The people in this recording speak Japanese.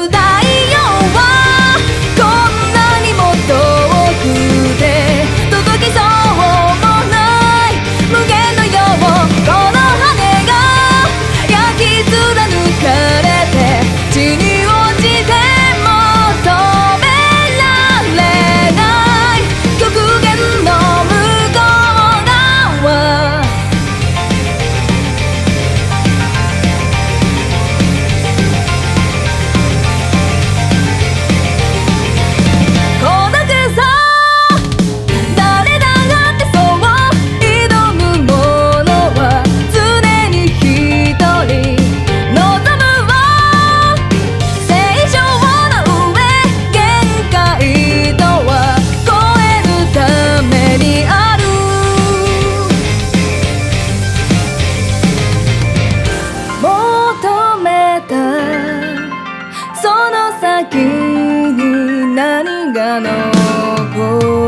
太陽はこんなにも遠くて届きそうもない無限のようこの羽が焼き貫かれて地に落ちても止められない極限の向こう側孤独さ誰だってそう挑むものは常に一人望むを正常の上限界とは超えるためにある求めたその先に何が残る